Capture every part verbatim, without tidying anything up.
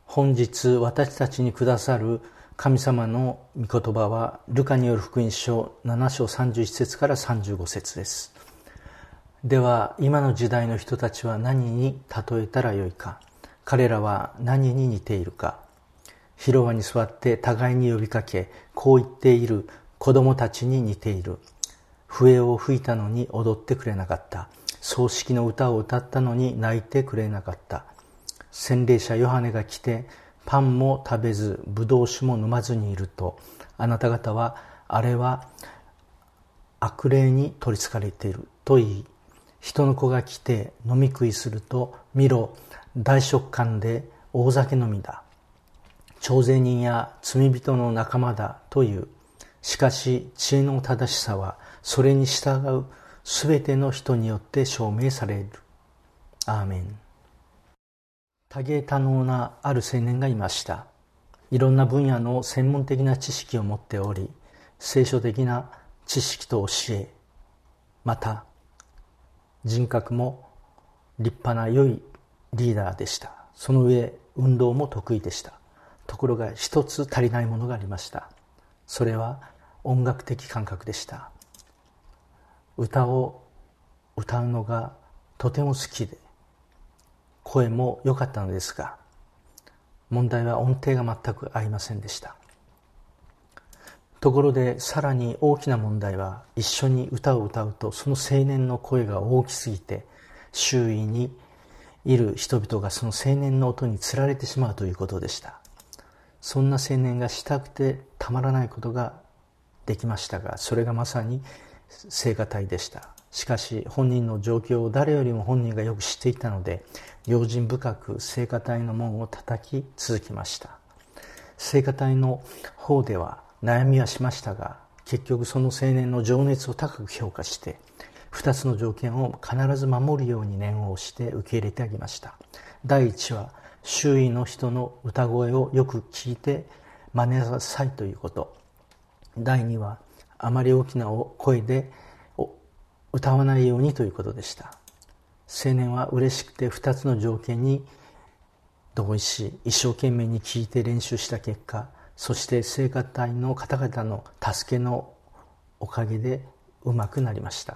本日私たちにくださる神様の御言葉はルカによる福音書なな章さんじゅういち節からさんじゅうご節です。では今の時代の人たちは何に例えたらよいか。彼らは何に似ているか。広場に座って互いに呼びかけ、こう言っている子供たちに似ている。笛を吹いたのに踊ってくれなかった。葬式の歌を歌ったのに泣いてくれなかった。洗礼者ヨハネが来てパンも食べずブドウ酒も飲まずにいると、あなた方はあれは悪霊に取りつかれていると言い、人の子が来て飲み食いすると、見ろ、大食漢で大酒飲みだ。徴税人や罪人の仲間だという。しかし知恵の正しさはそれに従うすべての人によって証明される。アーメン。多芸多能なある青年がいました。いろんな分野の専門的な知識を持っており、聖書的な知識と教え、また人格も立派な良いリーダーでした。その上運動も得意でした。ところが一つ足りないものがありました。それは音楽的感覚でした。歌を歌うのがとても好きで、声も良かったのですが、問題は音程が全く合いませんでした。ところでさらに大きな問題は、一緒に歌を歌うとその青年の声が大きすぎて、周囲にいる人々がその青年の音につられてしまうということでした。そんな青年がしたくてたまらないことができましたが、それがまさに聖歌隊でした。しかし本人の状況を誰よりも本人がよく知っていたので、用心深く聖歌隊の門を叩き続けました。聖歌隊の方では悩みはしましたが、結局その青年の情熱を高く評価して、二つの条件を必ず守るように念を押して受け入れてあげました。第一は、周囲の人の歌声をよく聞いて真似なさいということ。第二は、あまり大きな声で歌わないようにということでした。青年は嬉しくて二つの条件に同意し、一生懸命に聞いて練習した結果、そして聖歌隊の方々の助けのおかげでうまくなりました。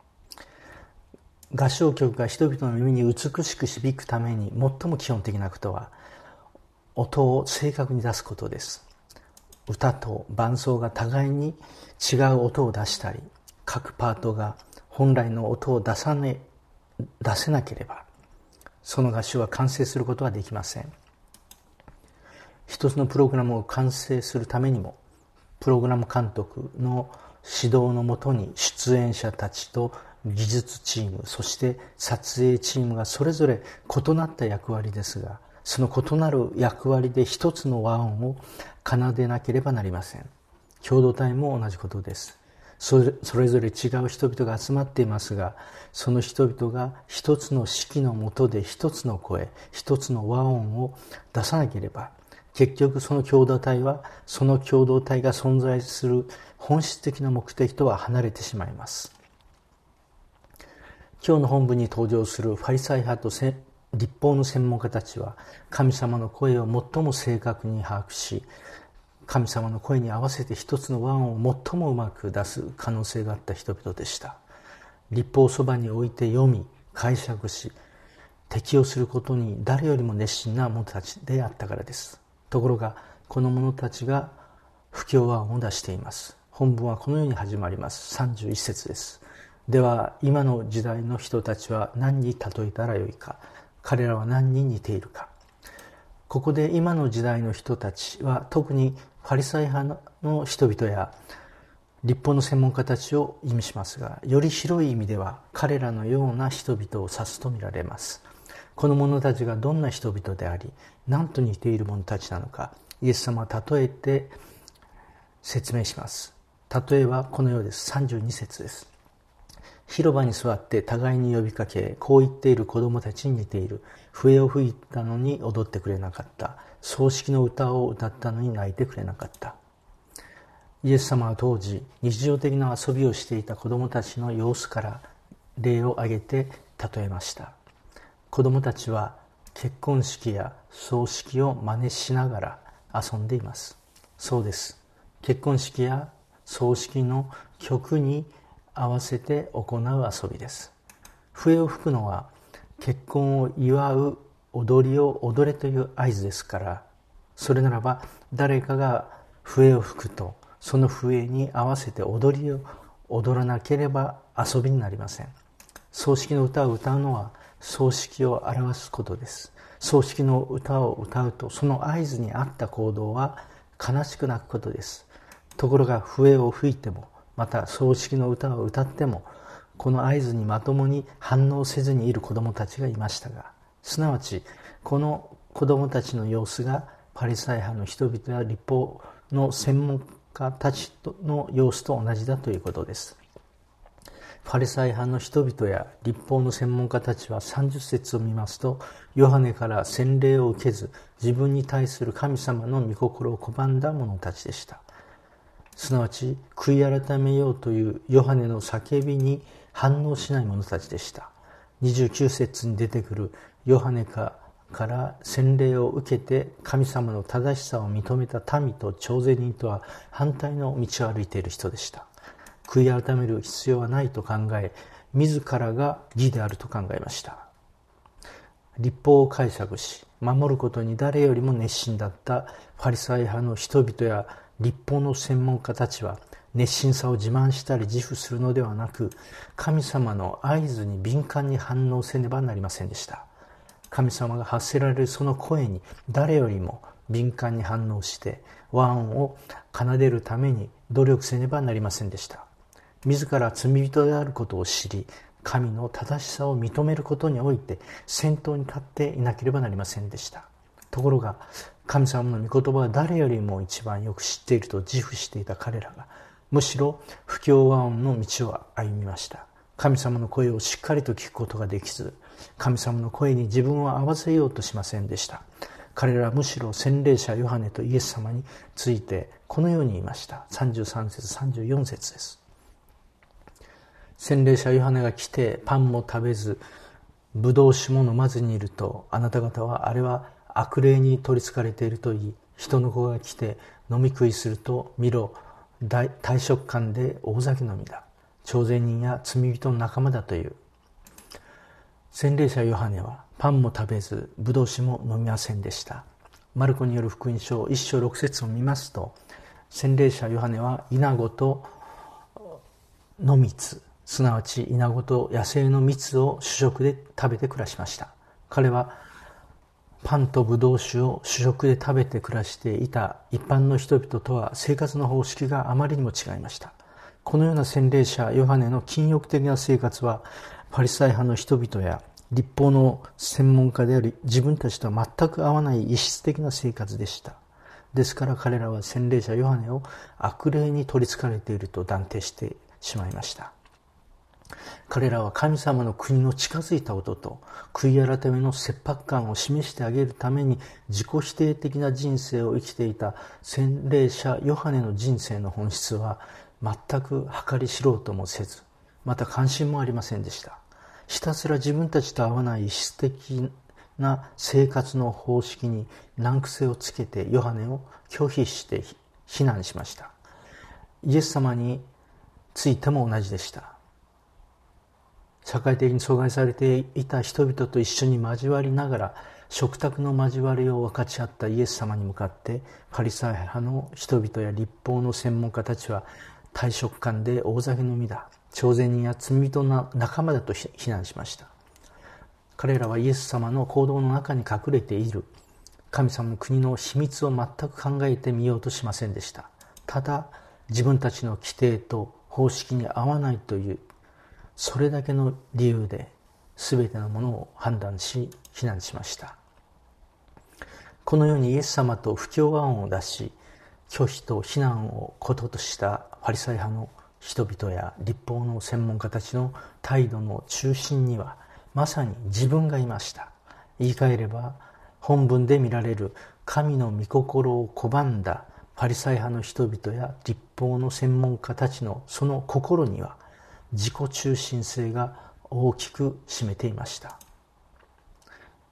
合唱曲が人々の耳に美しく響くために最も基本的なことは、音を正確に出すことです。歌と伴奏が互いに違う音を出したり、各パートが本来の音を出さね、出せなければ、その合唱は完成することはできません。一つのプログラムを完成するためにも、プログラム監督の指導のもとに出演者たちと技術チーム、そして撮影チームがそれぞれ異なった役割ですが、その異なる役割で一つの和音を奏でなければなりません。共同体も同じことです。それ、それぞれ違う人々が集まっていますが、その人々が一つの指揮のもとで一つの声、一つの和音を出さなければ、結局その共同体は、その共同体が存在する本質的な目的とは離れてしまいます。今日の本文に登場するファリサイ派と律法の専門家たちは、神様の声を最も正確に把握し、神様の声に合わせて一つの和音を最もうまく出す可能性があった人々でした。律法をそばに置いて読み、解釈し、適用することに誰よりも熱心な者たちであったからです。ところが、この者たちが不協和音を出しています。本文はこのように始まります。さんじゅういち節です。では、今の時代の人たちは何に例えたらよいか。彼らは何に似ているか。ここで今の時代の人たちは、特にファリサイ派の人々や律法の専門家たちを意味しますが、より広い意味では彼らのような人々を指すとみられます。この者たちがどんな人々であり、何と似ている者たちなのか、イエス様は例えて説明します。例えはこのようです。さんじゅうに節です。広場に座って互いに呼びかけ、こう言っている子供たちに似ている。笛を吹いたのに踊ってくれなかった。葬式の歌を歌ったのに泣いてくれなかった。イエス様は当時、日常的な遊びをしていた子供たちの様子から例を挙げて例えました。子供たちは結婚式や葬式を真似しながら遊んでいます。そうです。結婚式や葬式の曲に合わせて行う遊びです。笛を吹くのは結婚を祝う踊りを踊れという合図ですから、それならば誰かが笛を吹くとその笛に合わせて踊りを踊らなければ遊びになりません。葬式の歌を歌うのは葬式を表すことです。葬式の歌を歌うとその合図に合った行動は悲しく泣くことです。ところが笛を吹いてもまた葬式の歌を歌ってもこの合図にまともに反応せずにいる子どもたちがいましたが、すなわちこの子どもたちの様子がパリサイ派の人々や律法の専門家たちの様子と同じだということです。パリサイ派の人々や律法の専門家たちはさんじゅっ節を見ますと、ヨハネから洗礼を受けず自分に対する神様の御心を拒んだ者たちでした。すなわち悔い改めようというヨハネの叫びに反応しない者たちでした。にじゅうきゅう節に出てくるヨハネから洗礼を受けて神様の正しさを認めた民と徴税人とは反対の道を歩いている人でした。悔い改める必要はないと考え、自らが義であると考えました。律法を解釈し守ることに誰よりも熱心だったパリサイ派の人々や律法の専門家たちは熱心さを自慢したり自負するのではなく、神様の合図に敏感に反応せねばなりませんでした。神様が発せられるその声に誰よりも敏感に反応して和音を奏でるために努力せねばなりませんでした。自ら罪人であることを知り、神の正しさを認めることにおいて先頭に立っていなければなりませんでした。ところが神様の御言葉は誰よりも一番よく知っていると自負していた彼らが、むしろ不協和音の道を歩みました。神様の声をしっかりと聞くことができず、神様の声に自分を合わせようとしませんでした。彼らはむしろ洗礼者ヨハネとイエス様についてこのように言いました。さんじゅうさん節さんじゅうよん節です。洗礼者ヨハネが来てパンも食べずブドウ酒も飲まずにいると、あなた方はあれは悪霊に取りつかれていると言い、人の子が来て飲み食いすると見ろ、大食漢で大酒飲みだ、徴税人や罪人の仲間だという。洗礼者ヨハネはパンも食べずブドウ酒も飲みませんでした。マルコによる福音書いっ章ろく節を見ますと、洗礼者ヨハネはイナゴと野蜜、すなわちイナゴと野生の蜜を主食で食べて暮らしました。彼はパンとブドウ酒を主食で食べて暮らしていた一般の人々とは生活の方式があまりにも違いました。このような洗礼者ヨハネの禁欲的な生活はパリサイ派の人々や律法の専門家であり自分たちとは全く合わない異質的な生活でした。ですから彼らは洗礼者ヨハネを悪霊に取りつかれていると断定してしまいました。彼らは神様の国の近づいたことと悔い改めの切迫感を示してあげるために自己否定的な人生を生きていた洗礼者ヨハネの人生の本質は全く計り知ろうともせず、また関心もありませんでした。ひたすら自分たちと合わない異質的な生活の方式に難癖をつけてヨハネを拒否して非難しました。イエス様についても同じでした。社会的に阻害されていた人々と一緒に交わりながら食卓の交わりを分かち合ったイエス様に向かってパリサイ派の人々や律法の専門家たちは大食漢で大酒飲みだ、徴税人や罪人の仲間だと非難しました。彼らはイエス様の行動の中に隠れている神様の国の秘密を全く考えてみようとしませんでした。ただ自分たちの規定と方式に合わないというそれだけの理由で全てのものを判断し非難しました。このようにイエス様と不協和音を出し拒否と非難をこととしたパリサイ派の人々や律法の専門家たちの態度の中心にはまさに自分がいました。言い換えれば本文で見られる神の御心を拒んだパリサイ派の人々や律法の専門家たちのその心には自己中心性が大きく占めていました。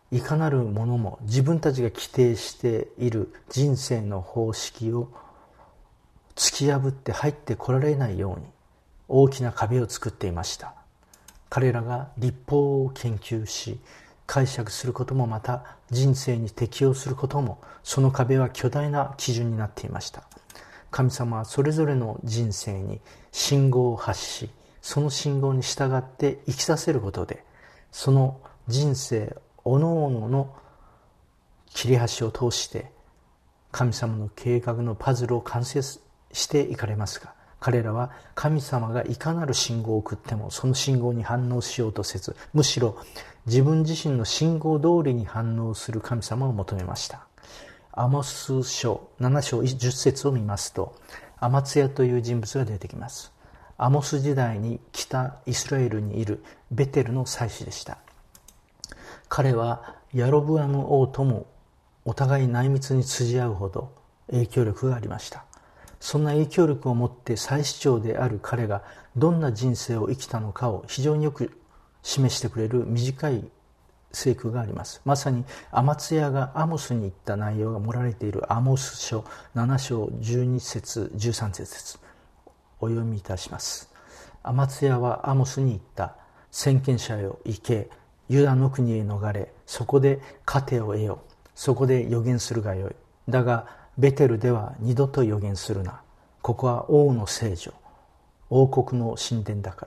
いかなるものも自分たちが規定している人生の方式を突き破って入ってこられないように大きな壁を作っていました。彼らが律法を研究し解釈することもまた人生に適応することも、その壁は巨大な基準になっていました。神様はそれぞれの人生に信号を発し、その信号に従って生きさせることで、その人生おのおのの切り端を通して神様の計画のパズルを完成していかれますが、彼らは神様がいかなる信号を送ってもその信号に反応しようとせず、むしろ自分自身の信号通りに反応する神様を求めました。アモス書なな章じゅっ節を見ますと、アマツヤという人物が出てきます。アモス時代に北イスラエルにいるベテルの祭司でした。彼はヤロブアム王ともお互い内密に辻合うほど影響力がありました。そんな影響力を持って祭司長である彼がどんな人生を生きたのかを非常によく示してくれる短い聖句があります。まさにアマツヤがアモスに言った内容が盛られているアモス書なな章じゅうに節じゅうさん節です。お読みいたします。アマツヤはアモスに言った。先見者よ、行け。ユダの国へ逃れ、そこで糧を得よ。そこで預言するがよい。だがベテルでは二度と預言するな。ここは王の聖所、王国の神殿だから。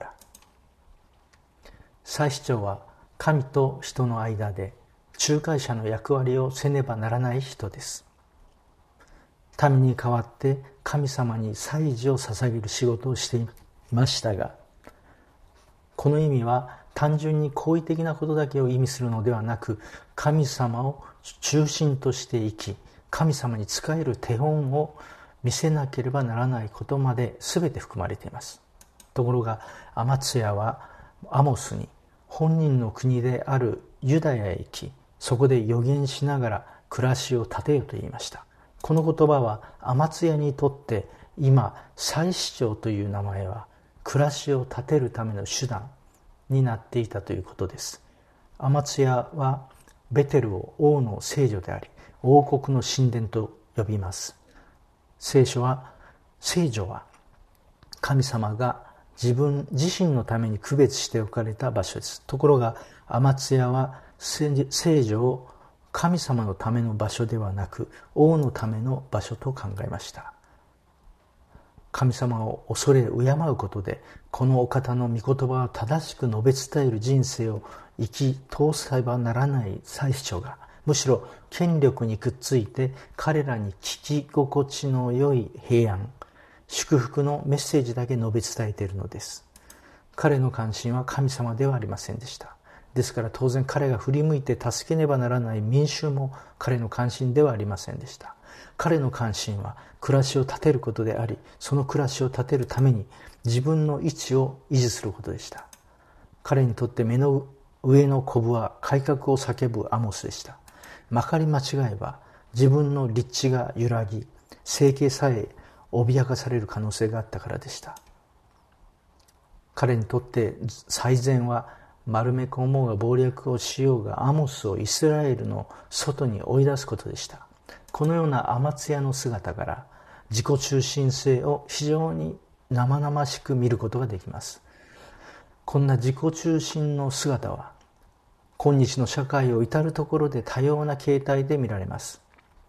祭司長は神と人の間で仲介者の役割をせねばならない人です。民に代わって神様に祭事を捧げる仕事をしていましたが、この意味は単純に好意的なことだけを意味するのではなく、神様を中心として生き、神様に仕える手本を見せなければならないことまで全て含まれています。ところがアマツヤはアモスに本人の国であるユダヤへ行き、そこで預言しながら暮らしを立てよと言いました。この言葉はアマツヤにとって今祭司長という名前は暮らしを立てるための手段になっていたということです。アマツヤはベテルを王の聖女であり王国の神殿と呼びます。聖書は聖女は神様が自分自身のために区別しておかれた場所です。ところがアマツヤは聖女を神様のための場所ではなく王のための場所と考えました。神様を恐れ敬うことでこのお方の御言葉を正しく述べ伝える人生を生き通せばならない祭司長が、むしろ権力にくっついて彼らに聞き心地の良い平安、祝福のメッセージだけ述べ伝えているのです。彼の関心は神様ではありませんでした。ですから当然彼が振り向いて助けねばならない民衆も彼の関心ではありませんでした。彼の関心は暮らしを立てることであり、その暮らしを立てるために自分の位置を維持することでした。彼にとって目の上のコブは改革を叫ぶアモスでした。まかり間違えば自分の立地が揺らぎ、生計さえ脅かされる可能性があったからでした。彼にとって最善は丸め込もうが謀略をしようがアモスをイスラエルの外に追い出すことでした。このようなアマツヤの姿から自己中心性を非常に生々しく見ることができます。こんな自己中心の姿は今日の社会を至るところで多様な形態で見られます。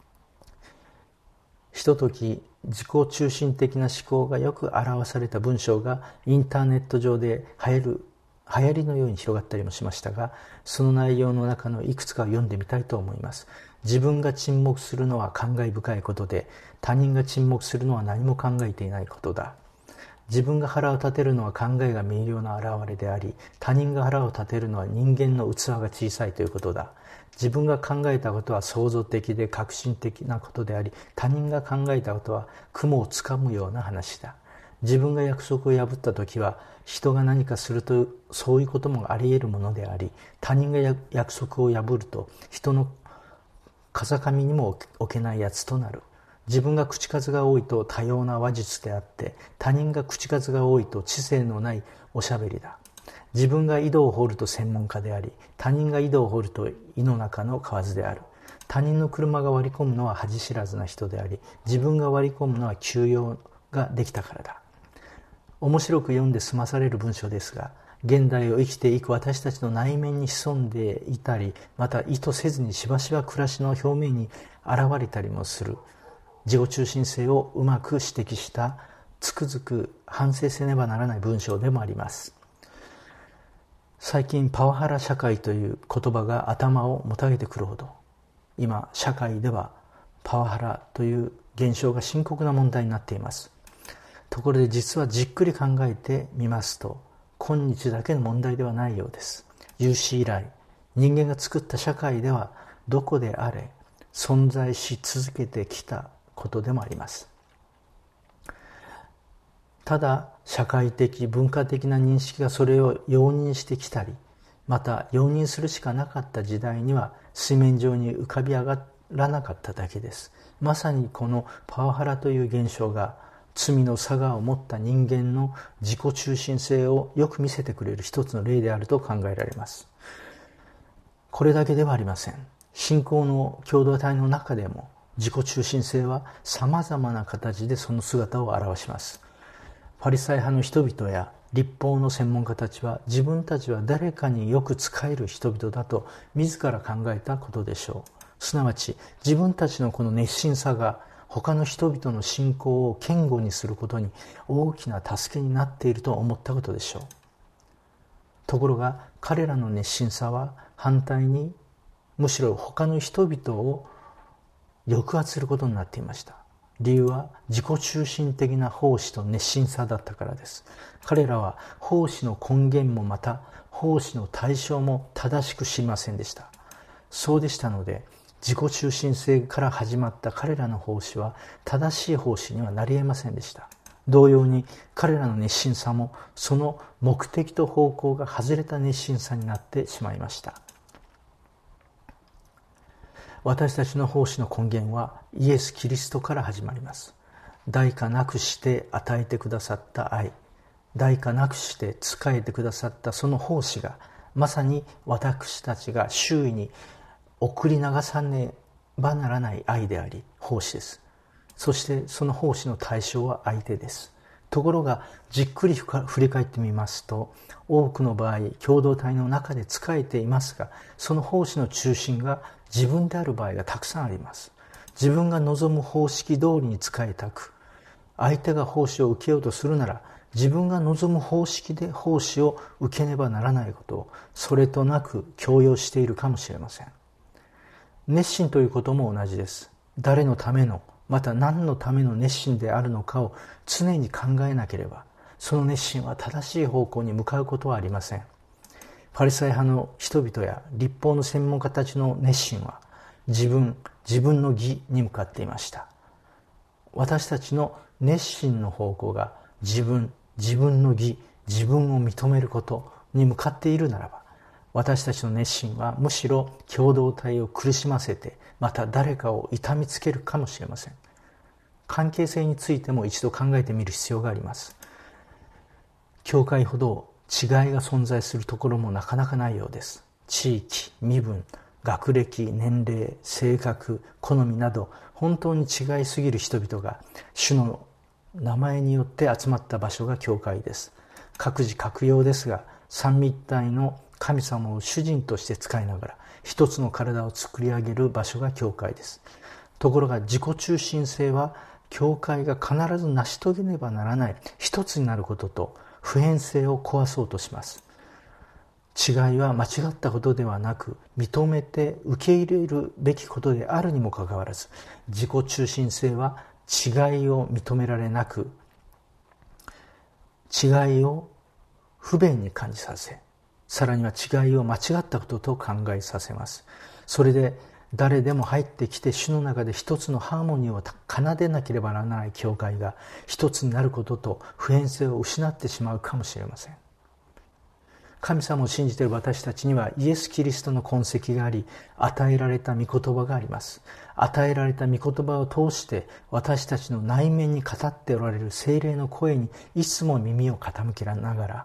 ひととき自己中心的な思考がよく表された文章がインターネット上で流行る流行りのように広がったりもしましたが、その内容の中のいくつかを読んでみたいと思います。自分が沈黙するのは感慨深いことで、他人が沈黙するのは何も考えていないことだ。自分が腹を立てるのは考えが明瞭な現れであり、他人が腹を立てるのは人間の器が小さいということだ。自分が考えたことは創造的で革新的なことであり、他人が考えたことは雲をつかむような話だ。自分が約束を破ったときは人が何かするとそういうこともあり得るものであり、他人が約束を破ると人の風上にも置けないやつとなる。自分が口数が多いと多様な話術であって、他人が口数が多いと知性のないおしゃべりだ。 自分が井戸を掘ると専門家であり、他人が井戸を掘ると井の中の蛙である。他人の車が割り込むのは恥知らずな人であり、自分が割り込むのは急用ができたからだ。面白く読んで済まされる文章ですが、現代を生きていく私たちの内面に潜んでいたり、また意図せずにしばしば暮らしの表面に現れたりもする自己中心性をうまく指摘した、つくづく反省せねばならない文章でもあります。最近パワハラ社会という言葉が頭をもたげてくるほど、今社会ではパワハラという現象が深刻な問題になっています。ところで実はじっくり考えてみますと、今日だけの問題ではないようです。有史以来、人間が作った社会ではどこであれ存在し続けてきたことでもあります。ただ社会的文化的な認識がそれを容認してきたり、また容認するしかなかった時代には水面上に浮かび上がらなかっただけです。まさにこのパワハラという現象が罪の性を持った人間の自己中心性をよく見せてくれる一つの例であると考えられます。これだけではありません。信仰の共同体の中でも自己中心性はさまざまな形でその姿を表します。パリサイ派の人々や律法の専門家たちは、自分たちは誰かによく仕える人々だと自ら考えたことでしょう。すなわち自分たちのこの熱心さが他の人々の信仰を堅固にすることに大きな助けになっていると思ったことでしょう。ところが彼らの熱心さは反対にむしろ他の人々を抑圧することになっていました。理由は自己中心的な奉仕と熱心さだったからです。彼らは奉仕の根源もまた奉仕の対象も正しく知りませんでした。そうでしたので、自己中心性から始まった彼らの奉仕は正しい奉仕にはなり得ませんでした。同様に彼らの熱心さもその目的と方向が外れた熱心さになってしまいました。私たちの奉仕の根源はイエス・キリストから始まります。代価なくして与えてくださった愛、代価なくして仕えてくださったその奉仕が、まさに私たちが周囲に送り流さねばならない愛であり奉仕です。そしてその奉仕の対象は相手です。ところがじっくり振り返ってみますと、多くの場合共同体の中で仕えていますが、その奉仕の中心が自分である場合がたくさんあります。自分が望む方式通りに仕えたく、相手が奉仕を受けようとするなら、自分が望む方式で奉仕を受けねばならないことをそれとなく強要しているかもしれません。熱心ということも同じです。誰のための、また何のための熱心であるのかを常に考えなければ、その熱心は正しい方向に向かうことはありません。パリサイ派の人々や律法の専門家たちの熱心は自分、自分の義に向かっていました。私たちの熱心の方向が自分、自分の義、自分を認めることに向かっているならば、私たちの熱心はむしろ共同体を苦しませて、また誰かを痛みつけるかもしれません。関係性についても一度考えてみる必要があります。教会ほど違いが存在するところもなかなかないようです。地域、身分、学歴、年齢、性格、好みなど本当に違いすぎる人々が主の名前によって集まった場所が教会です。各自各様ですが、三位一体の神様を主人として使いながら一つの体を作り上げる場所が教会です。ところが自己中心性は教会が必ず成し遂げねばならない一つになることと普遍性を壊そうとします。違いは間違ったことではなく、認めて受け入れるべきことであるにもかかわらず、自己中心性は違いを認められなく、違いを不便に感じさせ、さらには違いを間違ったことと考えさせます。それで誰でも入ってきて主の中で一つのハーモニーを奏でなければならない教会が一つになることと普遍性を失ってしまうかもしれません。神様を信じている私たちにはイエス・キリストの痕跡があり、与えられた御言葉があります。与えられた御言葉を通して私たちの内面に語っておられる聖霊の声にいつも耳を傾けながら、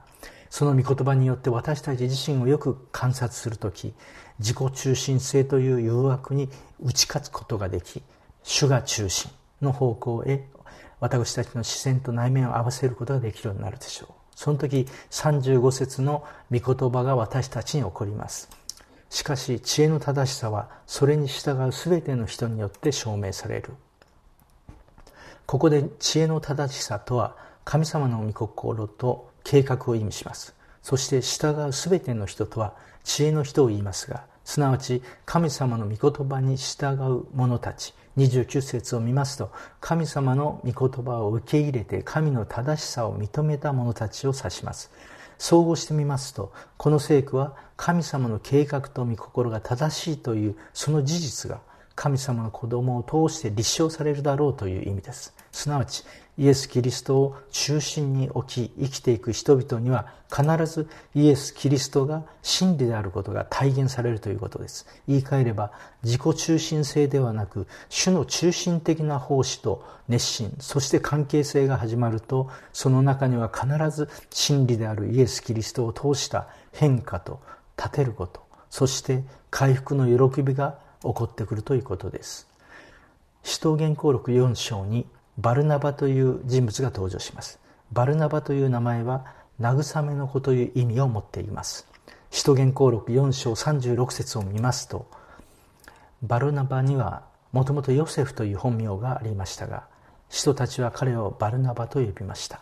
その御言葉によって私たち自身をよく観察するとき、自己中心性という誘惑に打ち勝つことができ、主が中心の方向へ私たちの視線と内面を合わせることができるようになるでしょう。その時さんじゅうご節の御言葉が私たちに起こります。しかし知恵の正しさはそれに従うすべての人によって証明される。ここで知恵の正しさとは神様の御心と計画を意味します。そして従うすべての人とは知恵の人を言いますが、すなわち神様の御言葉に従う者たち、にじゅうきゅう節を見ますと、神様の御言葉を受け入れて神の正しさを認めた者たちを指します。総合してみますと、この聖句は神様の計画と御心が正しいというその事実が神様の子供を通して立証されるだろうという意味です。すなわちイエス・キリストを中心に置き生きていく人々には必ずイエス・キリストが真理であることが体現されるということです。言い換えれば自己中心性ではなく主の中心的な奉仕と熱心、そして関係性が始まると、その中には必ず真理であるイエス・キリストを通した変化と立てること、そして回復の喜びが起こってくるということです。使徒言行録よん章にバルナバという人物が登場します。バルナバという名前は慰めの子という意味を持っています。使徒言行録よん章さんじゅうろく節を見ますと、バルナバにはもともとヨセフという本名がありましたが、使徒たちは彼をバルナバと呼びました。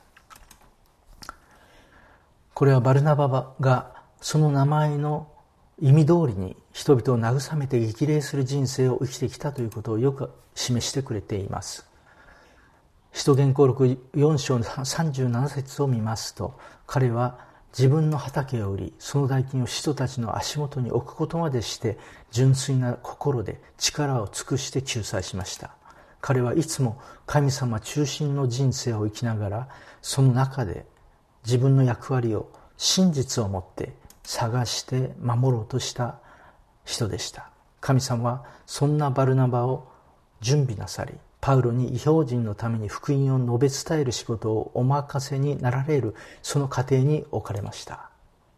これはバルナバがその名前の意味通りに人々を慰めて激励する人生を生きてきたということをよく示してくれています。使徒言行録よん章のさんじゅうなな節を見ますと、彼は自分の畑を売り、その代金を使徒たちの足元に置くことまでして純粋な心で力を尽くして救済しました。彼はいつも神様中心の人生を生きながら、その中で自分の役割を真実をもって探して守ろうとした人でした。神様はそんなバルナバを準備なさり、パウロに異邦人のために福音を述べ伝える仕事をお任せになられる、その過程に置かれました。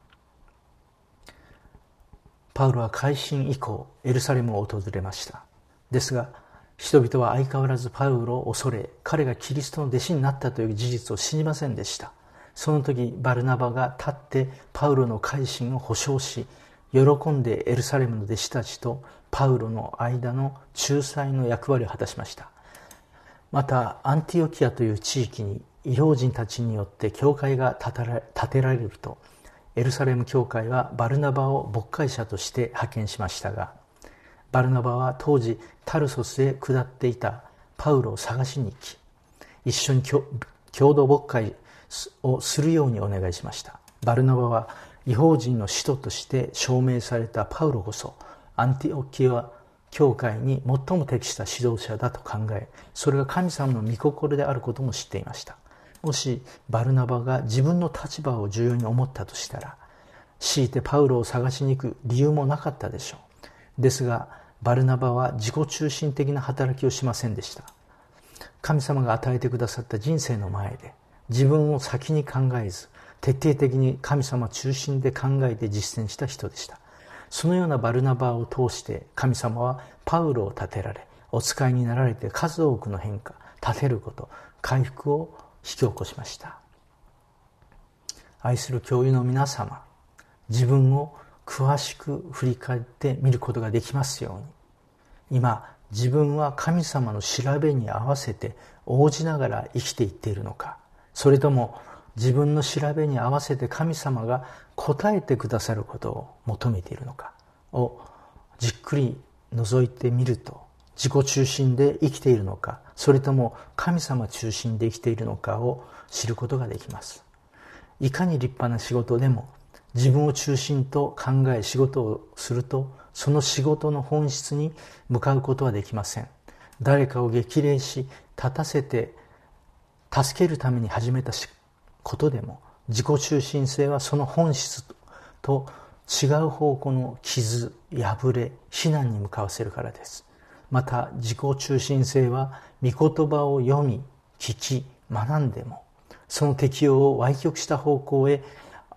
パウロは改心以降エルサレムを訪れました。ですが人々は相変わらずパウロを恐れ、彼がキリストの弟子になったという事実を信じませんでした。その時バルナバが立ってパウロの改心を保証し、喜んでエルサレムの弟子たちとパウロの間の仲裁の役割を果たしました。またアンティオキアという地域に異邦人たちによって教会が建てられると、エルサレム教会はバルナバを牧会者として派遣しましたが、バルナバは当時タルソスへ下っていたパウロを探しに行き、一緒に共同牧会をするようにお願いしました。バルナバは異邦人の使徒として証明されたパウロこそアンティオキア教会に最も適した指導者だと考え、それが神様の御心であることも知っていました。もしバルナバが自分の立場を重要に思ったとしたら、強いてパウロを探しに行く理由もなかったでしょう。ですがバルナバは自己中心的な働きをしませんでした。神様が与えてくださった人生の前で自分を先に考えず、徹底的に神様中心で考えて実践した人でした。そのようなバルナバを通して神様はパウロを立てられ、お使いになられて数多くの変化、立てること、回復を引き起こしました。愛する教友の皆様、自分を詳しく振り返ってみることができますように、今自分は神様の調べに合わせて応じながら生きていっているのか、それとも自分の調べに合わせて神様が答えてくださることを求めているのかをじっくり覗いてみると、自己中心で生きているのか、それとも神様中心で生きているのかを知ることができます。いかに立派な仕事でも自分を中心と考え仕事をすると、その仕事の本質に向かうことはできません。誰かを激励し立たせて助けるために始めたことでも、自己中心性はその本質と違う方向の傷、破れ、非難に向かわせるからです。また自己中心性は御言葉を読み、聞き、学んでもその適用を歪曲した方向へ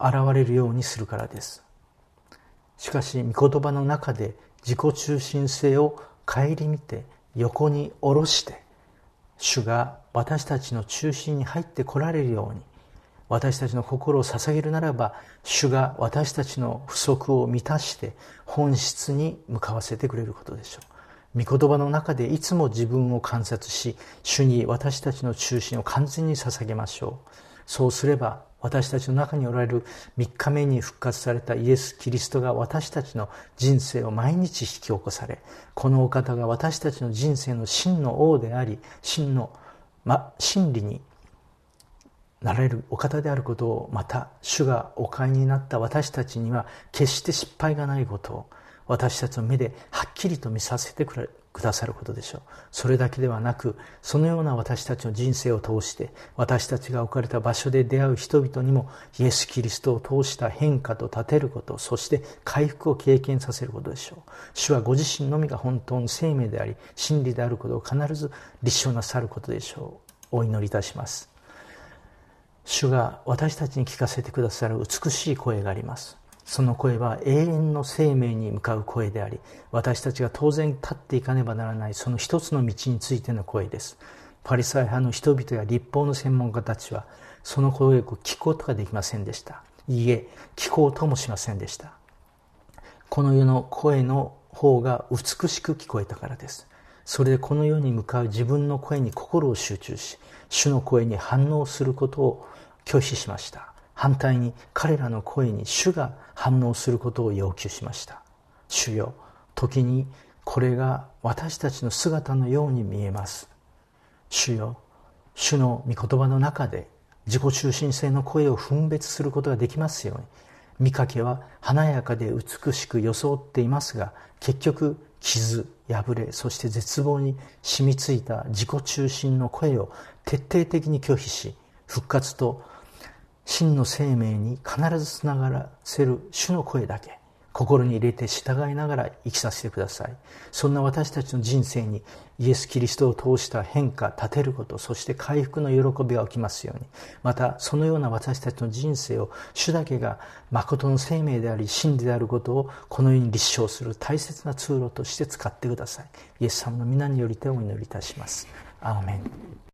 現れるようにするからです。しかし御言葉の中で自己中心性を顧みて横に下ろして、主が私たちの中心に入ってこられるように、私たちの心を捧げるならば、主が私たちの不足を満たして本質に向かわせてくれることでしょう。御言葉の中でいつも自分を観察し、主に私たちの中心を完全に捧げましょう。そうすれば私たちの中におられるみっかめに復活されたイエス・キリストが私たちの人生を毎日引き起こされ、このお方が私たちの人生の真の王であり、真の、ま、真理になられるお方であることを、また主がお買いになった私たちには決して失敗がないことを私たちの目ではっきりと見させてくださることでしょう。それだけではなく、そのような私たちの人生を通して私たちが置かれた場所で出会う人々にもイエス・キリストを通した変化と立てること、そして回復を経験させることでしょう。主はご自身のみが本当の生命であり真理であることを必ず立証なさることでしょう。お祈りいたします。主が私たちに聞かせてくださる美しい声があります。その声は永遠の生命に向かう声であり、私たちが当然立っていかねばならないその一つの道についての声です。パリサイ派の人々や律法の専門家たちはその声を聞くことができませんでした。いいえ、聞こうともしませんでした。この世の声の方が美しく聞こえたからです。それでこの世に向かう自分の声に心を集中し、主の声に反応することを拒否しました。反対に彼らの声に主が反応することを要求しました。主よ、時にこれが私たちの姿のように見えます。主よ、主の御言葉の中で自己中心性の声を分別することができますように。見かけは華やかで美しく装っていますが、結局傷、破れ、そして絶望に染みついた自己中心の声を徹底的に拒否し、復活と真の生命に必ずつながらせる主の声だけ心に入れて従いながら生きさせてください。そんな私たちの人生にイエス・キリストを通した変化、立てること、そして回復の喜びが起きますように。またそのような私たちの人生を主だけが誠の生命であり真理であることをこの世に立証する大切な通路として使ってください。イエス様の皆によりてお祈りいたします。アーメン。